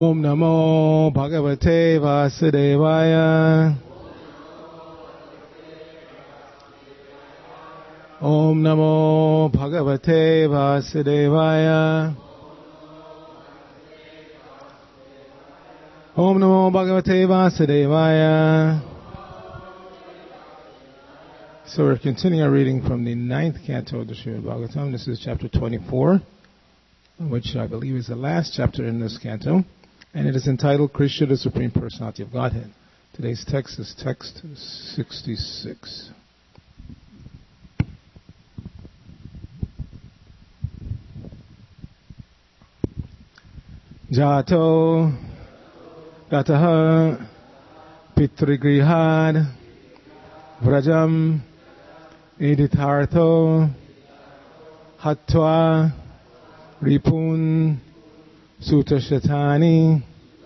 Om Namo Bhagavate Vasudevaya. Om Namo Bhagavate Vasudevaya. Om Namo Bhagavate Vasudevaya. So we're continuing our reading from the 9th canto of the Srimad Bhagavatam. This is chapter 24, which I believe is the last chapter in this canto. And it is entitled Krishna, the Supreme Personality of Godhead. Today's text is text 66. Jato Gataha Pitrigrihad Vrajam Edithartho Hatva Ripun Sutashatani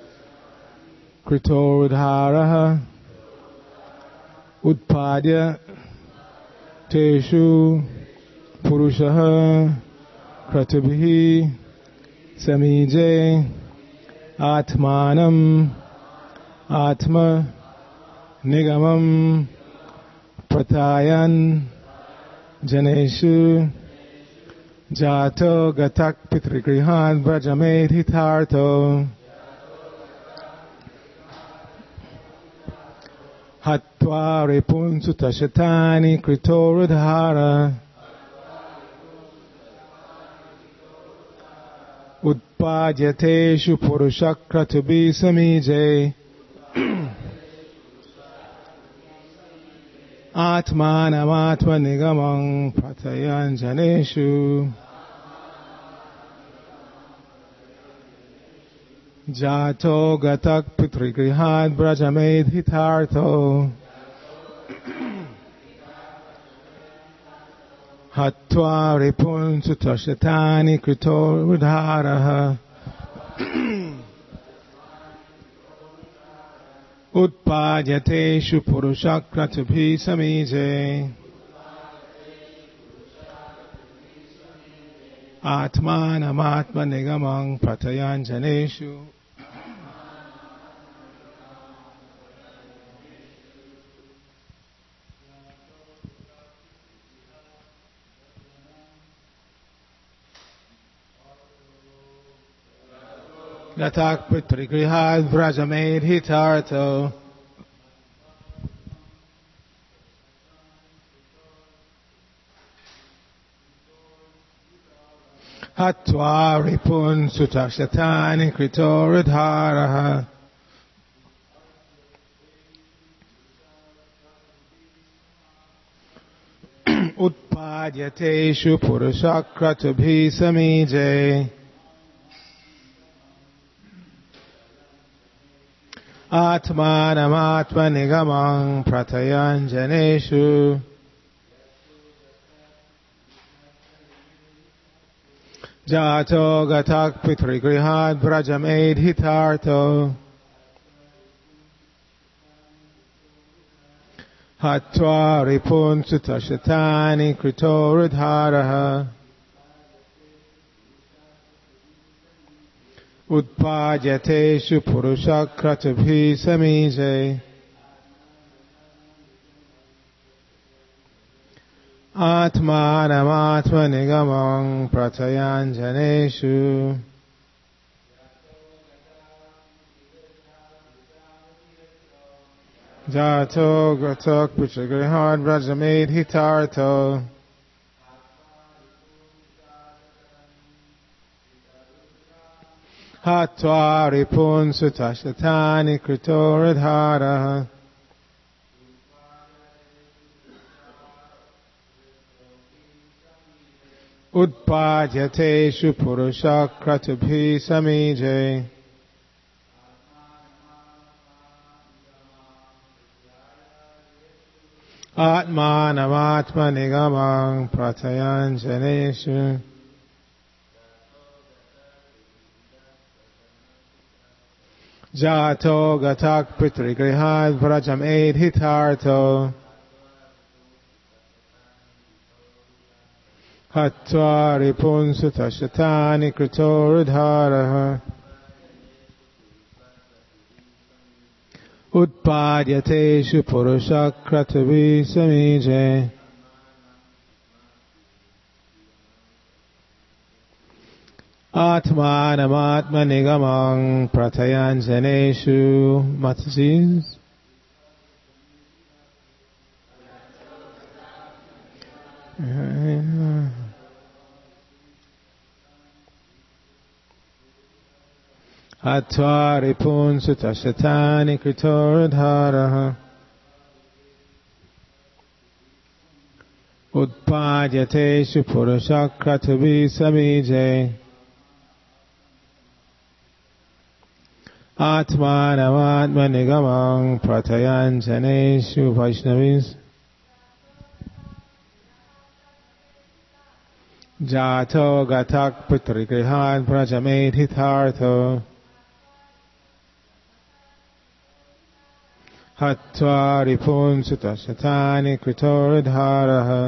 Kritorodharaha Utpadya Teshu Purushaha Kratabhi Samije Atmanam Atma Nigamam Pratayan Janeshu Jato Gatak Pitrigrihan Vrajamed Hitarto Hatva Repun Sutashatani Kritorodhara Utpadyateshu Purushakratubhi Samije Atmanam Atma Nigamam Pratayan Janeshu Jato Gatak Pitrigrihad Brajamed Hitarto Hatva Ripun Sutashatani Kritorodharaha Utpadyateshu Purushakratubhi Samije Atmanam Atma Nigamam Pratayan Janeshu Gatak Pitrigrihad Vrajamed Hitarto Hatva Ripun Sutashatani Kritorodharaha Utpadyateshu Purushakratubhi Samije Atmanam Atma Nigamam Pratayan Janeshu Jato Gatak Pitrigrihad Vrajamed Hitarto Hatva Ripun Sutashatani Kritorodharaha Utpadyateshu Purushakratubhi Samije Atmanam Atma Nigamam Pratayan Janeshu Jato Gatak Pitrigrihad Vrajamed Hitarto Hatva Ripun Sutashatani Kritorodharaha Utpadyateshu Purushakratubhi Samije Atmanam Atma Nigamam Pratayan Janeshu Jato Gatak Pitrigrihad Vrajamed Hitarto Hatva Ripun Sutashatani Kritorodharaha Utpadyateshu Purushakratavi Samije. Atmanamatmanigamang Pratayanjaneshu. Matasis. Atvari Punsutta Shatani Kritoradharaha. Utpadyateshu Purushakratavi Samije. Atmanamatmanigamang Pratayanjaneshu. Vaishnavis. Jato Gatak Putrigrihan Prajamed Hithartho. Hatva Ripun Sutta Shatani Kritoradharaha.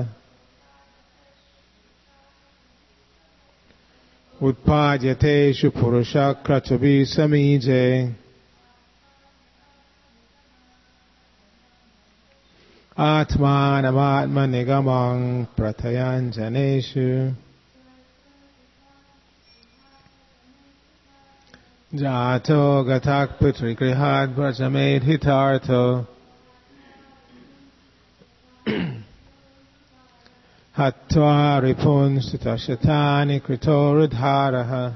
Utpadyateshu Purushakratavi Samije. Atmanamatmanigamang Pratayanjaneshu. Jato Gatak Putrigrihat Prajamed Hithartho. Hatva Ripun Sutta Shatani Kritoradharaha.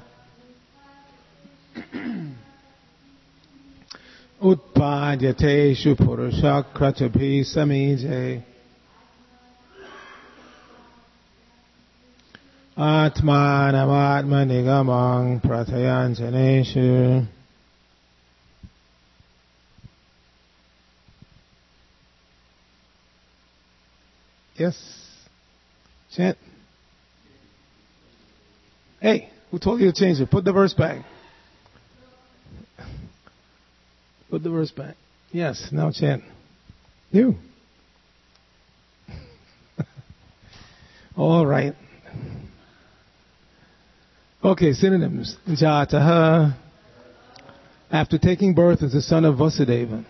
Utpadyateshu Purushakratavi Samije. Atmanamatmanigamang Pratayanjaneshu. Yes. Chant. Hey, who told you to change it? Put the verse back. Put the verse back. Yes, now chant. You. All right. Okay, synonyms. Jataha. After taking birth as the son of Vasudeva.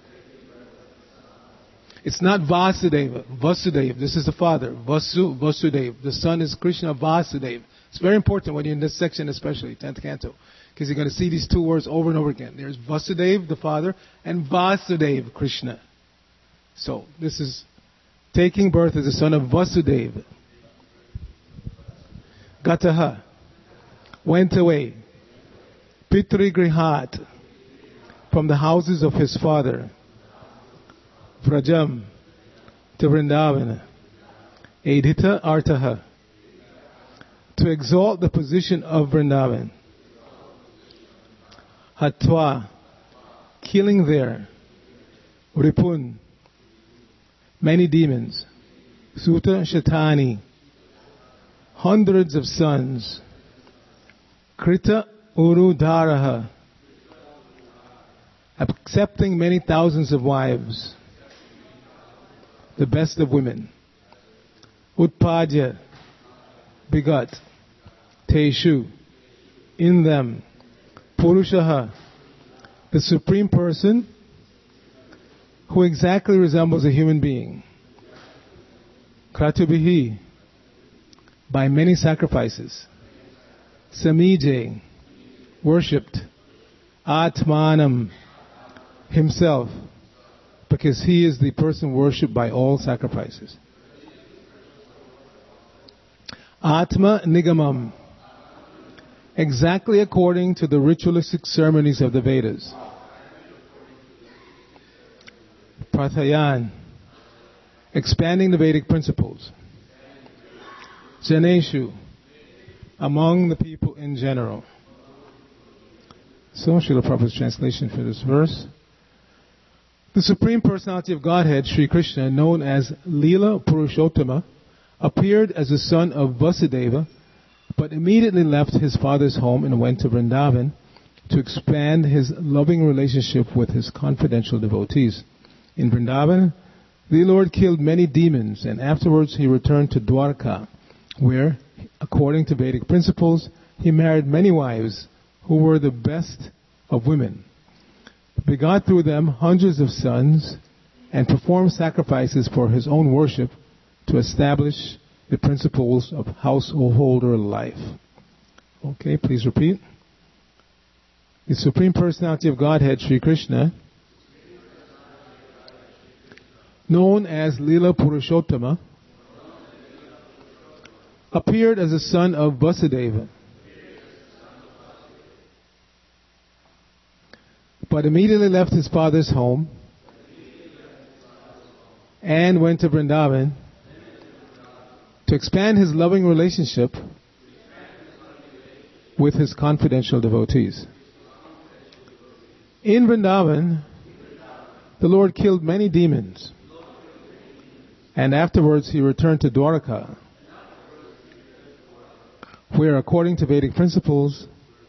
It's not Vasudeva. Vasudeva. This is the father. Vasudeva. The son is Krishna Vasudeva. It's very important when you're in this section especially, 10th canto. Because you're going to see these two words over and over again. There's Vasudeva, the father, and Vasudeva, Krishna. So, this is taking birth as the son of Vasudeva. Gataha. Went away. Pitrigrihat. From the houses of his father. Vrajam. To Vrindavana. Edhita Artaha. To exalt the position of Vrindavan. Hatva. Killing there. Ripun. Many demons. Sutta Shatani. Hundreds of sons. Krita Urudharaha. Accepting many thousands of wives. The best of women. Utpadya. Begot. Teshu. In them. Purushaha. The Supreme Person who exactly resembles a human being. Kratubihi. By many sacrifices. Samije. Worshipped. Atmanam. Himself. Because he is the person worshipped by all sacrifices. Atma Nigamam. Exactly according to the ritualistic ceremonies of the Vedas. Prathayan. Expanding the Vedic principles. Janeshu. Among the people in general. So, Srila Prabhupada's translation for this verse. The Supreme Personality of Godhead, Sri Krishna, known as Leela Purushottama, appeared as the son of Vasudeva, but immediately left his father's home and went to Vrindavan to expand his loving relationship with his confidential devotees. In Vrindavan, the Lord killed many demons, and afterwards he returned to Dwarka, where, according to Vedic principles, he married many wives who were the best of women. begot through them hundreds of sons, and performed sacrifices for his own worship to establish the principles of householder life. Okay, please repeat. The Supreme Personality of Godhead, Sri Krishna, known as Lila Purushottama, appeared as a son of Vasudeva, but immediately left his father's home and went to Vrindavan to expand his loving relationship with his confidential devotees. In Vrindavan, the Lord killed many demons, and afterwards he returned to Dwaraka, where, according to Vedic principles,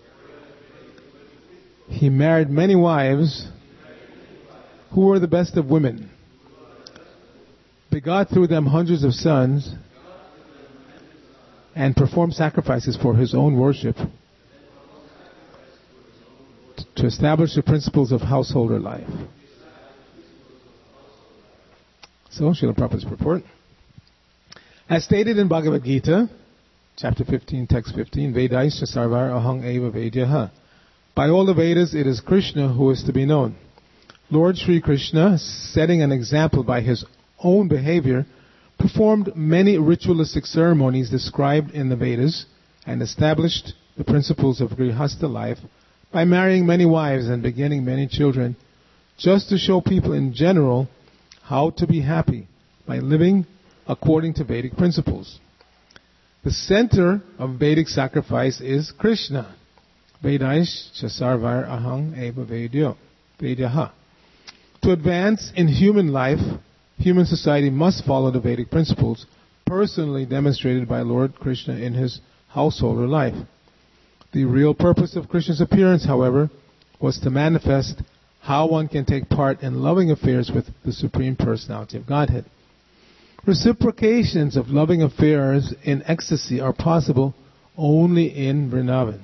he married many wives who were the best of women, begot through them hundreds of sons, and performed sacrifices for his own worship to establish the principles of householder life. So, Srila Prabhupada's purport. As stated in Bhagavad Gita, chapter 15, text 15, Vedaisya sarvar ahang eva vedyaha. By all the Vedas, it is Krishna who is to be known. Lord Sri Krishna, setting an example by his own behavior, performed many ritualistic ceremonies described in the Vedas and established the principles of Grihastha life by marrying many wives and begetting many children, just to show people in general how to be happy by living according to Vedic principles. The center of Vedic sacrifice is Krishna. Vedaish chasarvar ahang eva vedyaha. To advance in human life, human society must follow the Vedic principles personally demonstrated by Lord Krishna in his householder life. The real purpose of Krishna's appearance, however, was to manifest how one can take part in loving affairs with the Supreme Personality of Godhead. Reciprocations of loving affairs in ecstasy are possible only in Vrindavan.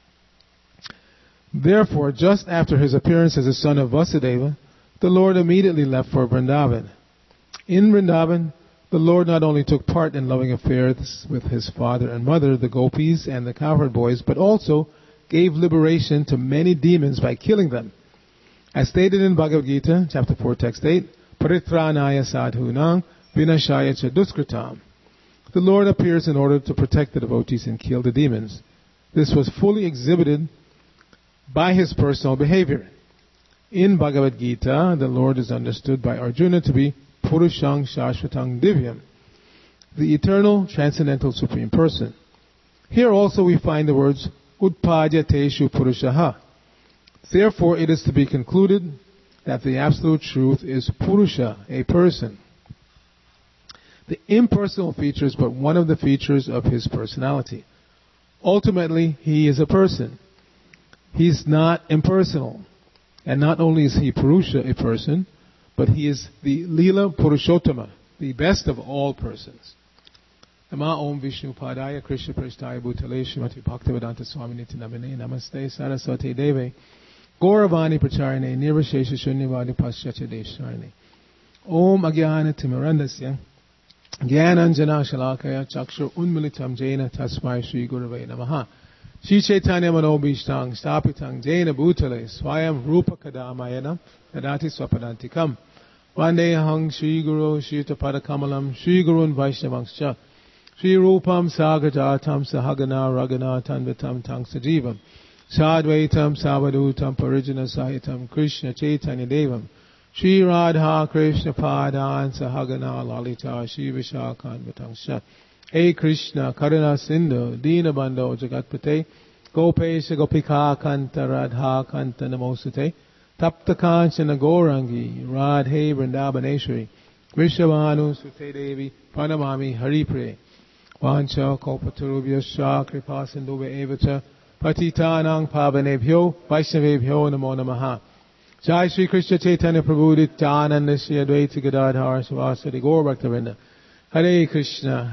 Therefore, just after his appearance as a son of Vasudeva, the Lord immediately left for Vrindavan. In Vrindavan, the Lord not only took part in loving affairs with his father and mother, the gopis and the cowherd boys, but also gave liberation to many demons by killing them. As stated in Bhagavad Gita, chapter 4, text 8, Paritranaya sadhunam vinashaya cha duskritam. The Lord appears in order to protect the devotees and kill the demons. This was fully exhibited by his personal behavior. In Bhagavad Gita, the Lord is understood by Arjuna to be Purushang Shashvatang Divyam, the eternal, transcendental Supreme Person. Here also we find the words Utpadya Teshu Purushaha. Therefore, it is to be concluded that the absolute truth is Purusha, a person. The impersonal feature is but one of the features of his personality. Ultimately, he is a person. He is not impersonal. And not only is he Purusha, a person, but he is the Lila Purushottama, the best of all persons. Nama Om Vishnu Padaya Krishna Prasthaya Bhutale Srimati Bhaktivedanta Swami Nityanamane Namaste Saraswati Deve Gauravani Pracharine Nirvashesha Shunyavadi Paschatya Desharine Om Agyana Timirandasya Gyananjana Shalakaya Chakshur Unmilitam Jaina Tasmai Shri Gurave Namaha Shri Chaitanya Manobhishtang Stapitang Jaina Bhutale Swayam Rupa Kadamayanam Nadati Swapadantikam Vandehang Shri Guru Shri Tapada Kamalam Shri Gurun Vaishnavangscha Shri Rupam Sagajatam Sahagana Ragana Tanvitam Tang Sajivam Sadvaitam Savadutam Parijana Sahitam Krishna Chaitanya Devam Shri Radha Krishna Padan Sahagana Lalita Shri Vishakhan Vitangsha Hey Krishna Karuna Sindhu Dina Bandho Jagatpate Gopesha Gopika Kanta Radha Kanta Namosate Tapta Kanchana Gaurangi Radhe Vrindavaneshwari Vishavanu Sute Devi Pranamami Haripre Vancha Kalpatarubhyascha Kripa Sindhuve Evacha Patitanang Pavanebhyo Vaishnavebhyo Namo Namaha Jai Shri Krishna Chaitanya Prabhu Nityananda Shri Advaita Gadadhar Sivasadi Gaur Bhaktavinda Hare Krishna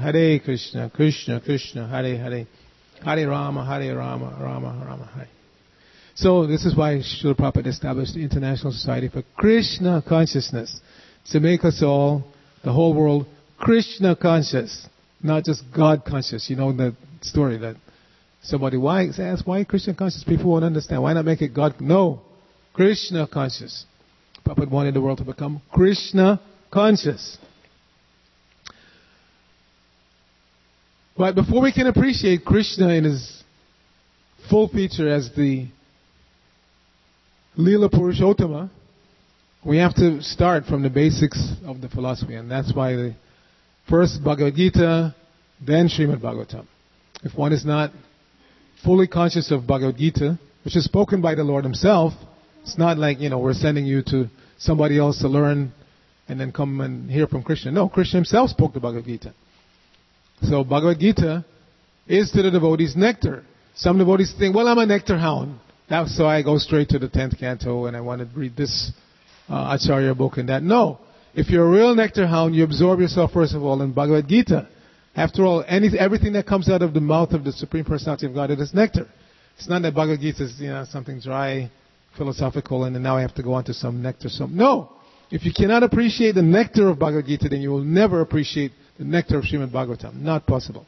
Krishna Krishna Hare Hare Hare Rama Rama Rama Hare. So this is why Srila Prabhupada established the International Society for Krishna Consciousness, to make us all, the whole world, Krishna conscious, not just God conscious. You know the story that somebody asks, why Krishna conscious? People won't understand. Why not make it God? No, Krishna conscious. Prabhupada wanted the world to become Krishna conscious. But before we can appreciate Krishna in his full feature as the Leela Purushottama, we have to start from the basics of the philosophy. And that's why the first Bhagavad Gita, then Srimad Bhagavatam. If one is not fully conscious of Bhagavad Gita, which is spoken by the Lord himself, it's not like, we're sending you to somebody else to learn and then come and hear from Krishna. No, Krishna himself spoke the Bhagavad Gita. So Bhagavad Gita is to the devotees nectar. Some devotees think, well, I'm a nectar hound. So I go straight to the 10th canto and I want to read this Acharya book and that. No. If you're a real nectar hound, you absorb yourself first of all in Bhagavad Gita. After all, everything that comes out of the mouth of the Supreme Personality of Godhead is nectar. It's not that Bhagavad Gita is something dry, philosophical, and then now I have to go on to some nectar. No. If you cannot appreciate the nectar of Bhagavad Gita, then you will never appreciate the nectar of Srimad Bhagavatam. Not possible.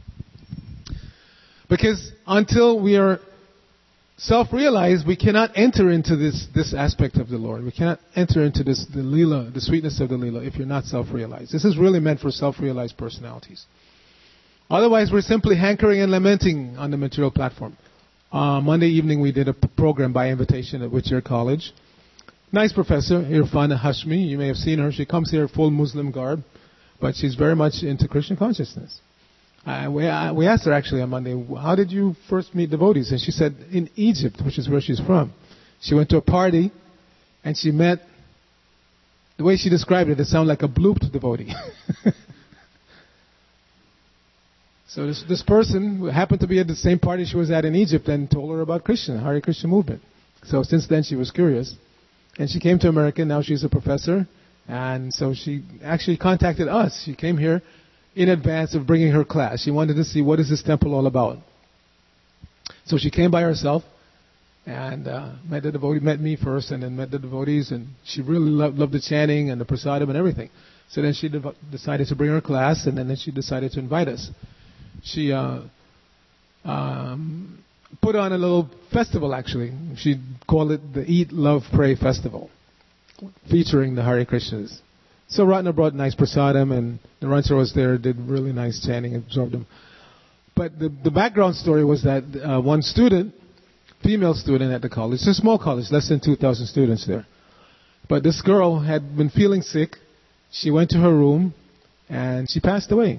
Because until we are self-realized, we cannot enter into this aspect of the Lord. We cannot enter into the Leela, the sweetness of the Leela, if you're not self-realized. This is really meant for self-realized personalities. Otherwise, we're simply hankering and lamenting on the material platform. Monday evening, we did a program by invitation at Whittier College. Nice professor, Irfana Hashmi. You may have seen her. She comes here full Muslim garb, but she's very much into Krishna consciousness. We asked her actually on Monday, how did you first meet devotees? And she said, in Egypt, which is where she's from. She went to a party and she met, the way she described it sounded like a blooped devotee. So this person happened to be at the same party she was at in Egypt and told her about Krishna, Hare Krishna movement. So since then she was curious. And she came to America, now she's a professor. And so she actually contacted us. She came here in advance of bringing her class. She wanted to see what is this temple all about. So she came by herself and met the devotee, met me first and then met the devotees, and she really loved the chanting and the prasadam and everything. So then she decided to bring her class, and then she decided to invite us. She put on a little festival actually. She called it the Eat, Love, Pray Festival, featuring the Hare Krishnas. So Ratna brought nice prasadam, and the Rancher was there, did really nice chanting, absorbed them. But the background story was that one student, female student at the college, it's a small college, less than 2,000 students there. But this girl had been feeling sick. She went to her room, and she passed away.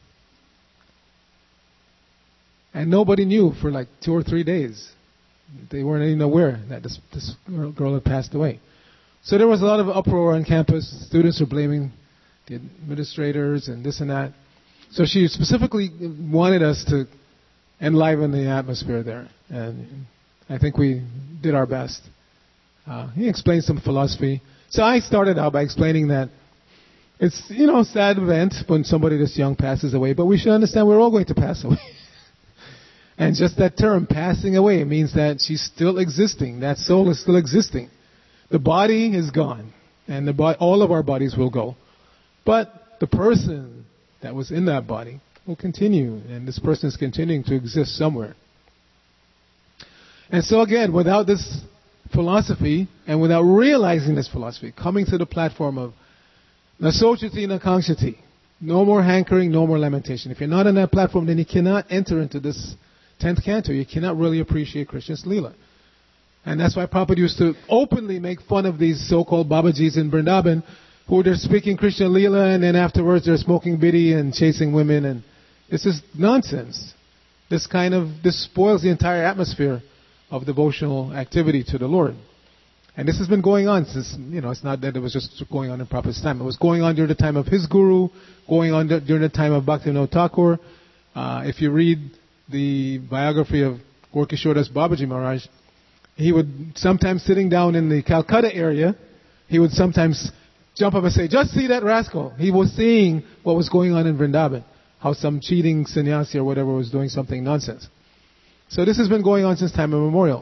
And nobody knew for like 2 or 3 days. They weren't even aware that this girl had passed away. So there was a lot of uproar on campus. Students were blaming the administrators and this and that. So she specifically wanted us to enliven the atmosphere there. And I think we did our best. He explained some philosophy. So I started out by explaining that it's, a sad event when somebody this young passes away, but we should understand we're all going to pass away. And just that term, passing away, means that she's still existing. That soul is still existing. The body is gone, and all of our bodies will go. But the person that was in that body will continue, and this person is continuing to exist somewhere. And so again, without this philosophy, and without realizing this philosophy, coming to the platform of Nasochati Nakangshati, no more hankering, no more lamentation. If you're not on that platform, then you cannot enter into this 10th canto. You cannot really appreciate Krishna's Leela. And that's why Prabhupada used to openly make fun of these so-called Babajis in Vrindavan, who they're speaking Krishna Leela, and then afterwards they're smoking bidi and chasing women, and this is nonsense. This spoils the entire atmosphere of devotional activity to the Lord. And this has been going on since, it's not that it was just going on in Prabhupada's time. It was going on during the time of his guru, going on during the time of Bhaktivinoda Thakur. If you read the biography of Gaura Das Babaji Maharaj, he would sometimes, sitting down in the Calcutta area, he would sometimes jump up and say, just see that rascal. He was seeing what was going on in Vrindavan, how some cheating sannyasi or whatever was doing something nonsense. So this has been going on since time immemorial.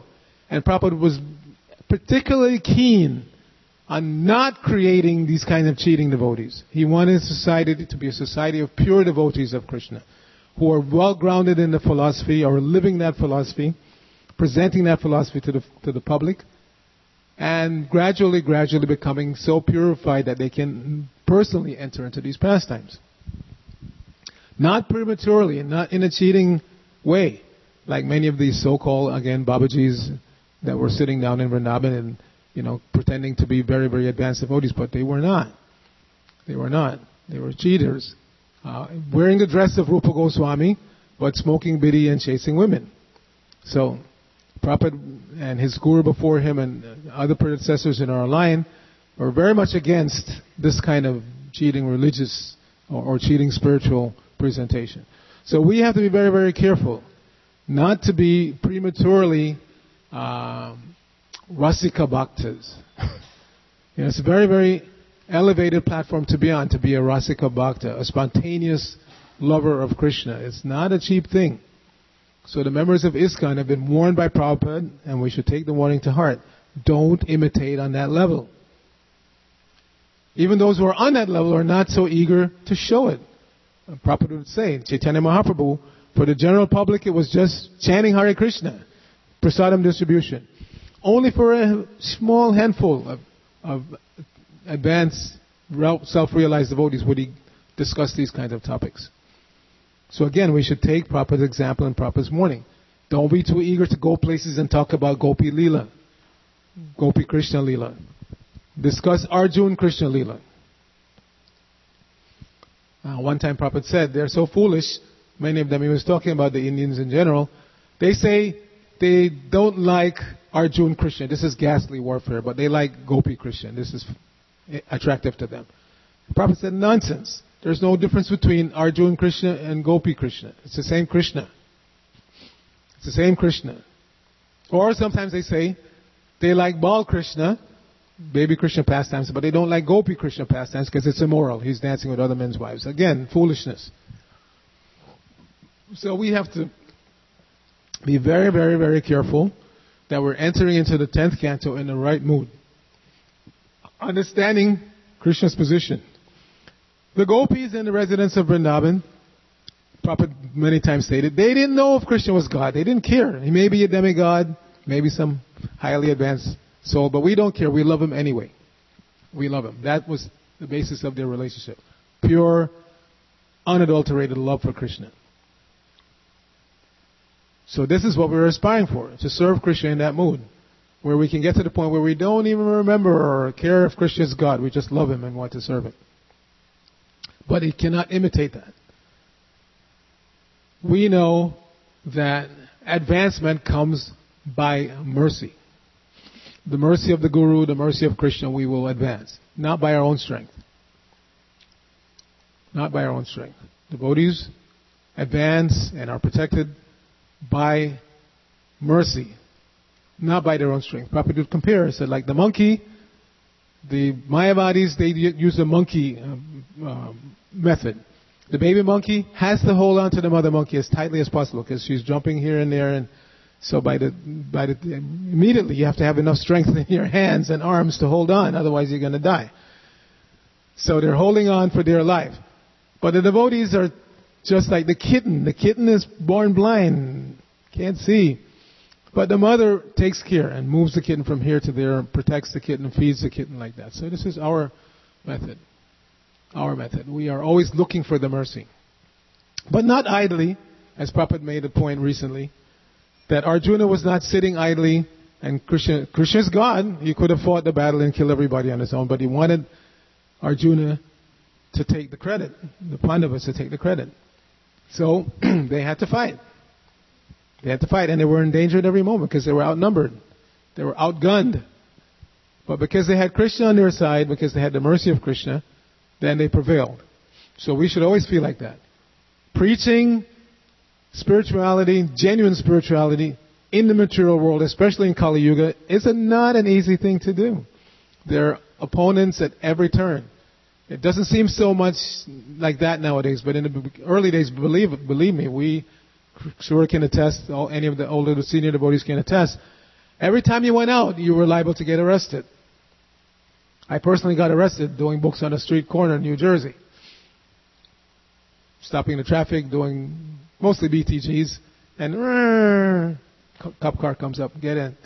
And Prabhupada was particularly keen on not creating these kinds of cheating devotees. He wanted society to be a society of pure devotees of Krishna, who are well grounded in the philosophy, or living that philosophy, presenting that philosophy to the public, and gradually becoming so purified that they can personally enter into these pastimes. Not prematurely, and not in a cheating way, like many of these so-called, again, Babajis that were sitting down in Vrindavan and, pretending to be very, very advanced devotees, but they were not. They were not. They were cheaters. Wearing the dress of Rupa Goswami, but smoking bidi and chasing women. So, Prabhupada and his guru before him and other predecessors in our line were very much against this kind of cheating religious or cheating spiritual presentation. So we have to be very, very careful not to be prematurely Rasika Bhaktas. It's a very, very elevated platform to be on, to be a Rasika Bhakta, a spontaneous lover of Krishna. It's not a cheap thing. So the members of ISKCON have been warned by Prabhupada, and we should take the warning to heart. Don't imitate on that level. Even those who are on that level are not so eager to show it. Prabhupada would say, Chaitanya Mahaprabhu, for the general public it was just chanting Hare Krishna, prasadam distribution. Only for a small handful of advanced, self-realized devotees would he discuss these kinds of topics. So again, we should take Prabhupada's example and Prabhupada's warning. Don't be too eager to go places and talk about Gopi Leela, Gopi Krishna Leela. Discuss Arjun Krishna Leela. One time Prabhupada said, they're so foolish, many of them, he was talking about the Indians in general, they say they don't like Arjun Krishna. This is ghastly warfare, but they like Gopi Krishna. This is attractive to them. Prabhupada said, nonsense. There's no difference between Arjun Krishna and Gopi Krishna. It's the same Krishna. It's the same Krishna. Or sometimes they say they like Bal Krishna, baby Krishna pastimes, but they don't like Gopi Krishna pastimes because it's immoral. He's dancing with other men's wives. Again, foolishness. So we have to be very, very, very careful that we're entering into the 10th canto in the right mood. Understanding Krishna's position. The gopis and the residents of Vrindavan, Prabhupada many times stated, they didn't know if Krishna was God. They didn't care. He may be a demigod, maybe some highly advanced soul, but we don't care. We love him anyway. We love him. That was the basis of their relationship. Pure, unadulterated love for Krishna. So this is what we're aspiring for, to serve Krishna in that mood, where we can get to the point where we don't even remember or care if Krishna is God. We just love him and want to serve him. But he cannot imitate that. We know that advancement comes by mercy. The mercy of the Guru, the mercy of Krishna, we will advance. Not by our own strength. Not by our own strength. Devotees advance and are protected by mercy, not by their own strength. Prabhupada would compare. He said, like the monkey, the Mayavadis, they use the monkey method. The baby monkey has to hold on to the mother monkey as tightly as possible because she's jumping here and there, and so immediately you have to have enough strength in your hands and arms to hold on, otherwise you're going to die. So they're holding on for dear life. But the devotees are just like the kitten. The kitten is born blind, can't see. But the mother takes care and moves the kitten from here to there, protects the kitten, and feeds the kitten like that. So this is our method. Our method. We are always looking for the mercy. But not idly, as Prabhupada made a point recently, that Arjuna was not sitting idly, and Krishna is God. He could have fought the battle and killed everybody on his own, but he wanted Arjuna to take the credit, the Pandavas to take the credit. So they had to fight. They had to fight, and they were in danger at every moment because they were outnumbered. They were outgunned. But because they had Krishna on their side, because they had the mercy of Krishna, then they prevailed. So we should always feel like that. Preaching spirituality, genuine spirituality, in the material world, especially in Kali Yuga, is not an easy thing to do. There are opponents at every turn. It doesn't seem so much like that nowadays, but in the early days, believe me, we sure can attest, any of the older, the senior devotees can attest, Every time you went out, you were liable to get arrested. I personally got arrested doing books on a street corner in New Jersey. Stopping the traffic, doing mostly BTGs, and cop car comes up, get in.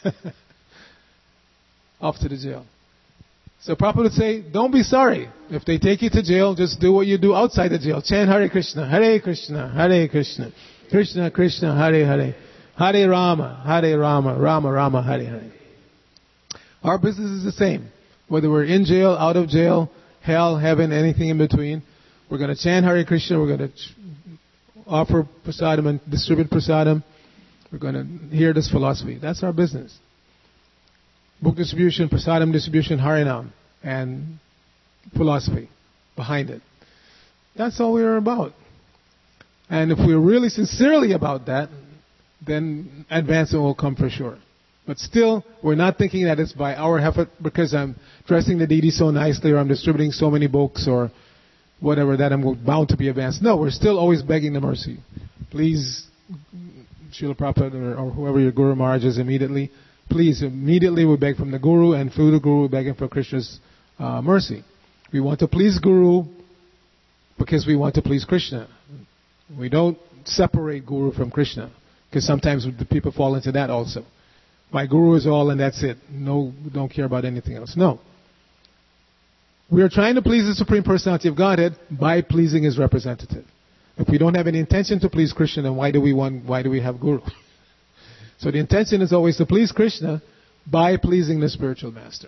Off to the jail. So Prabhupada would say, don't be sorry. If they take you to jail, just do what you do outside the jail. Chant Hare Krishna, Hare Krishna, Hare Krishna, Krishna Krishna, Hare Hare, Hare Rama, Rama Rama, Hare Hare. Our business is the same. Whether we're in jail, out of jail, hell, heaven, anything in between, we're going to chant Hare Krishna, we're going to offer prasadam and distribute prasadam. We're going to hear this philosophy. That's our business. Book distribution, prasadam distribution, Harinam, and philosophy behind it. That's all we're about. And if we're really sincerely about that, then advancement will come for sure. But still, we're not thinking that it's by our effort because I'm dressing the deity so nicely or I'm distributing so many books or whatever that I'm bound to be advanced. No, we're still always begging the mercy. Please, Srila Prabhupada or whoever your Guru Maharaj is immediately, please, immediately we beg from the Guru, and through the Guru we beg for Krishna's mercy. We want to please Guru because we want to please Krishna. We don't separate Guru from Krishna because sometimes the people fall into that also. My Guru is all and that's it. No, we don't care about anything else. No. We are trying to please the Supreme Personality of Godhead by pleasing His representative. If we don't have any intention to please Krishna, then why do we have Guru? So the intention is always to please Krishna by pleasing the spiritual master.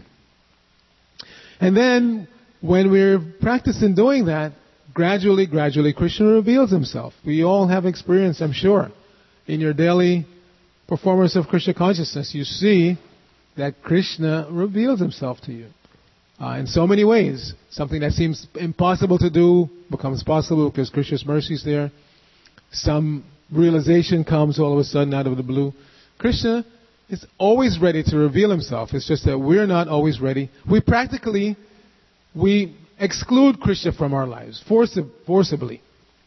And then, when we're practicing doing that, gradually, Krishna reveals Himself. We all have experience, I'm sure. In your daily performance of Krishna consciousness, you see that Krishna reveals Himself to you. In so many ways. Something that seems impossible to do becomes possible because Krishna's mercy is there. Some realization comes all of a sudden out of the blue. Krishna is always ready to reveal Himself. It's just that we're not always ready. We exclude Krishna from our lives, forcibly.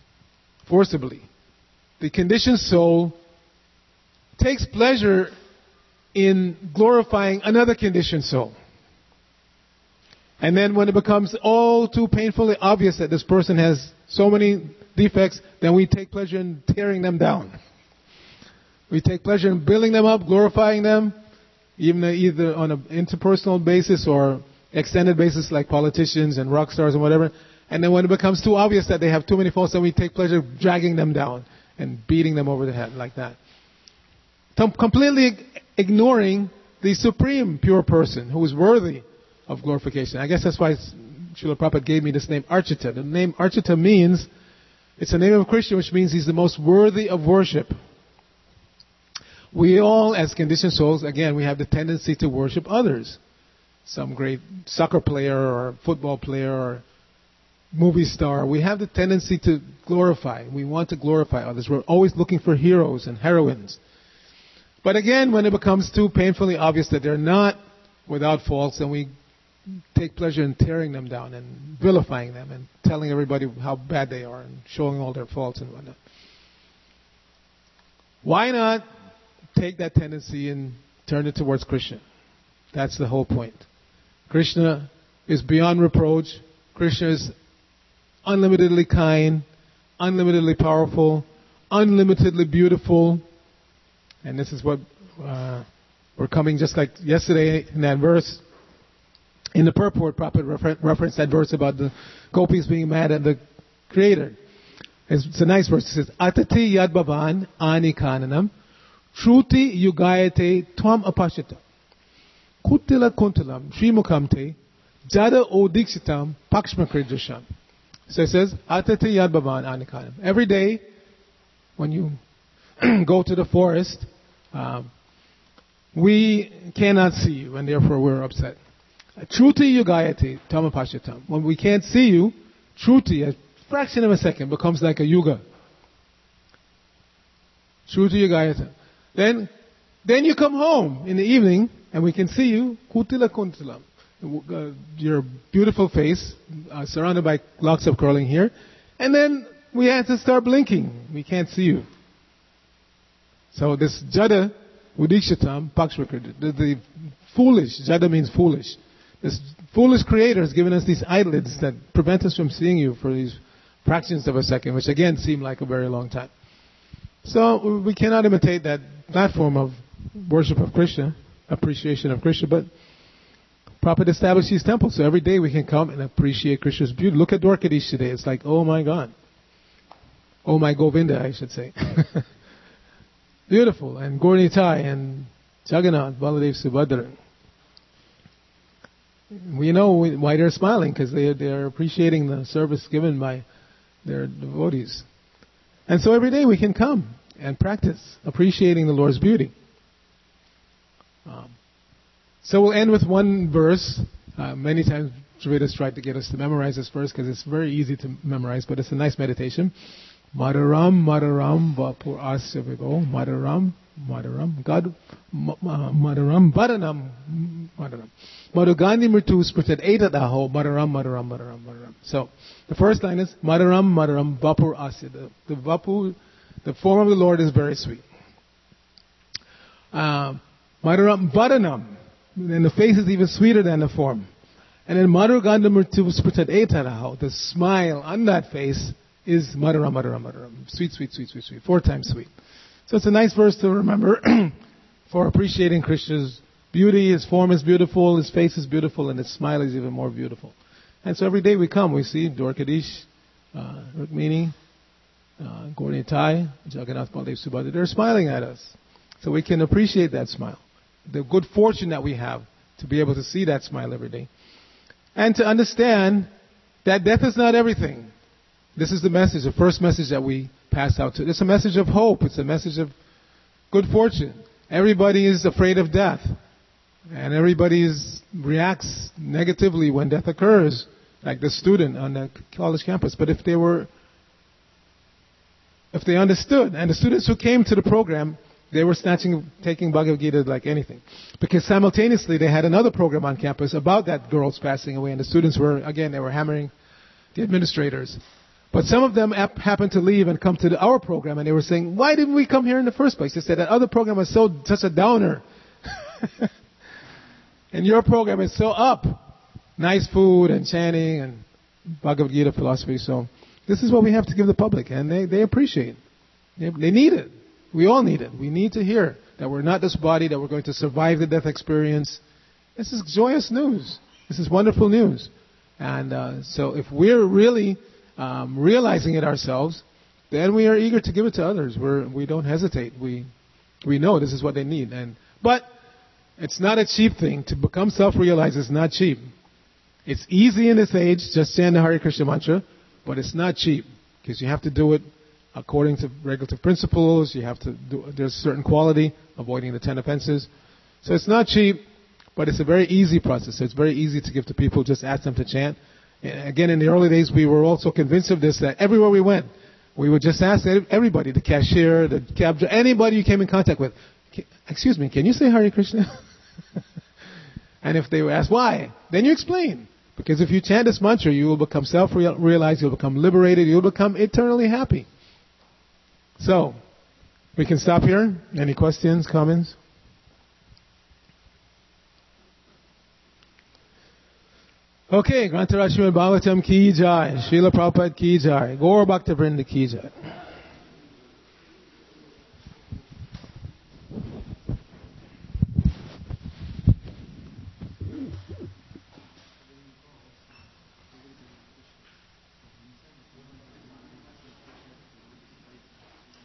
The conditioned soul takes pleasure in glorifying another conditioned soul. And then when it becomes all too painfully obvious that this person has so many defects, then we take pleasure in tearing them down. We take pleasure in building them up, glorifying them, either on an interpersonal basis or extended basis like politicians and rock stars and whatever. And then when it becomes too obvious that they have too many faults, then we take pleasure dragging them down and beating them over the head like that. Completely ignoring the supreme pure person who is worthy of glorification. I guess that's why Srila Prabhupada gave me this name Archita. The name Archita means, it's a name of Krishna, which means He's the most worthy of worship. We all, as conditioned souls, again, we have the tendency to worship others. Some great soccer player or football player or movie star. We have the tendency to glorify. We want to glorify others. We're always looking for heroes and heroines. But again, when it becomes too painfully obvious that they're not without faults, then we take pleasure in tearing them down and vilifying them and telling everybody how bad they are and showing all their faults and whatnot. Why not take that tendency and turn it towards Krishna? That's the whole point. Krishna is beyond reproach. Krishna is unlimitedly kind, unlimitedly powerful, unlimitedly beautiful. And this is what we're coming, just like yesterday in that verse. In the purport, Prabhupada referenced that verse about the gopis being mad at the Creator. It's a nice verse. It says, Atati yad bhavan ani kananam shruti yugayate tvam apashita kutila kuntalam shrimukamte jada odiksitam pakshmakridrisham. So it says, Atati yad bhavan ani kananam. Every day, when you go to the forest, we cannot see you, and therefore we're upset. Shruti yugayate tam apashitam. When we can't see you, Shruti, a fraction of a second, becomes like a yuga. Shruti yugayate. Then you come home in the evening, and we can see you, kutila kuntilam. Your beautiful face, surrounded by locks of curling hair. And then we have to start blinking. We can't see you. So this jada Udikshatam Pakshvakrit. The foolish, Jada means foolish. This foolish Creator has given us these eyelids that prevent us from seeing you for these fractions of a second, which again seem like a very long time. So we cannot imitate that platform of worship of Krishna, appreciation of Krishna, but Prabhupada established these temples, so every day we can come and appreciate Krishna's beauty. Look at Dwarkadish today. It's like, oh my God. Oh my Govinda, I should say. Beautiful. And Gaur Nitai and Jagannath, Baladev, Subhadra. We know why they're smiling, because they're appreciating the service given by their devotees. And so every day we can come and practice appreciating the Lord's beauty. So we'll end with one verse. Many times Vedas tried to get us to memorize this verse because it's very easy to memorize, but it's a nice meditation. Madaram, Madaram, Vapur Asya Vivo, Madaram, God, Madaram, Vadanam, Madaram. Madhugani Mritu Spritat Etadaho, Madaram. So, the first line is, Madaram, Vapur Asya. The Vapu, the form of the Lord is very sweet. Madaram, Vadanam. And the face is even sweeter than the form. And then Madhugani Mritu Spritat Etadaho. The smile on that face is Madaram. Sweet. 4 times sweet. So it's a nice verse to remember for appreciating Krishna's beauty. His form is beautiful, his face is beautiful, and his smile is even more beautiful. And so every day we come, we see Dwarkadish, Rukmini, Gaur Nitai, Jagannath, Baladev, Subhadra. They're smiling at us. So we can appreciate that smile. The good fortune that we have to be able to see that smile every day. And to understand that death is not everything. This is the message, the first message that we pass out to. It's a message of hope. It's a message of good fortune. Everybody is afraid of death. And everybody reacts negatively when death occurs, like the student on the college campus. But if they understood, and the students who came to the program, they were taking Bhagavad Gita like anything. Because simultaneously they had another program on campus about that girl's passing away, and the students were hammering the administrators. But some of them happened to leave and come to our program, and they were saying, why didn't we come here in the first place? They said that other program was such a downer. And your program is so up. Nice food and chanting and Bhagavad Gita philosophy. So this is what we have to give the public, and they appreciate it. They need it. We all need it. We need to hear that we're not this body, that we're going to survive the death experience. This is joyous news. This is wonderful news. And so if we're really realizing it ourselves, then we are eager to give it to others. We don't hesitate. We know this is what they need. But it's not a cheap thing. To become self-realized is not cheap. It's easy in this age, just chant the Hare Krishna mantra, but it's not cheap, because you have to do it according to regulative principles. You have to there's a certain quality, avoiding the 10 offenses. So it's not cheap, but it's a very easy process. So it's very easy to give to people. Just ask them to chant. Again, in the early days, we were also convinced of this, that everywhere we went, we would just ask everybody, the cashier, the cab driver, anybody you came in contact with, excuse me, can you say Hare Krishna? And if they were asked why, then you explain. Because if you chant this mantra, you will become self-realized, you'll become liberated, you'll become eternally happy. So, we can stop here. Any questions, comments? Okay, Grantaraj Srimad Bhagavatam ki jai, Srila Prabhupada ki jai, Gaur Bhakta Vrinda ki jai.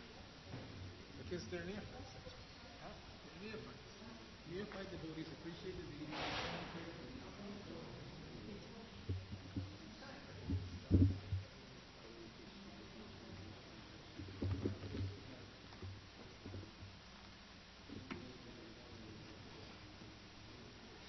Because they're neophytes. Neophyte devotees appreciate